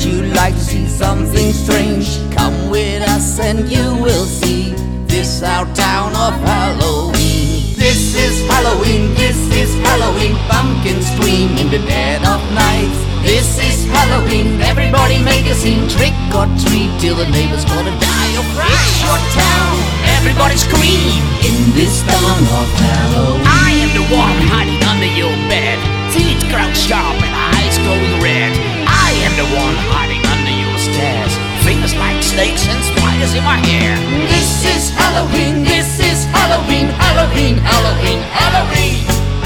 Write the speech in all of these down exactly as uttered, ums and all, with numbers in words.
you like to see something strange, come with us and you will see this our town of Halloween. This is Halloween, this is Halloween, pumpkins scream in the dead of night. This is Halloween, everybody make a scene, trick or treat till the neighbors gonna die of fright. It's your town, everybody scream in this town of Halloween. I am the one hiding under your bed, teeth ground sharp and eyes glowing red. I am the one hiding under your stairs, fingers like snakes and spiders in my hair. This is Halloween, this is Halloween, Halloween, Halloween, Halloween.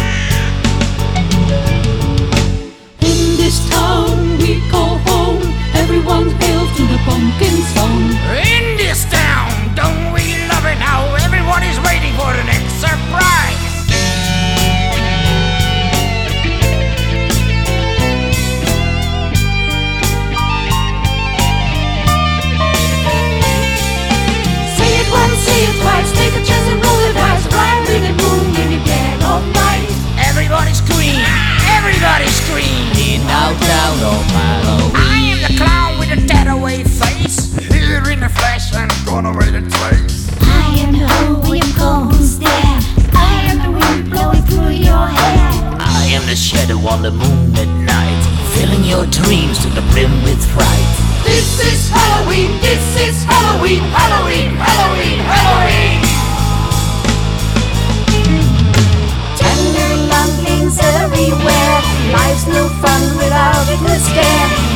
In this town we call home, everyone hail to the pumpkin song. In this town, don't we love it how everybody's waiting for the next surprise? Say it once, say it twice, take a chance and roll the dice, ride with the moon in the dead of night. Everybody scream, everybody scream In our town of Halloween. I am the clown with a dead away face, here in the flesh and gone away the trace. I am the hole where your ghost there, I am the wind blowing through your hair. I am the shadow on the moon at night, filling your dreams to the brim with fright. This is Halloween, this is Halloween, Halloween, Halloween, Halloween. Tender younglings everywhere, life's no fun without a good scare.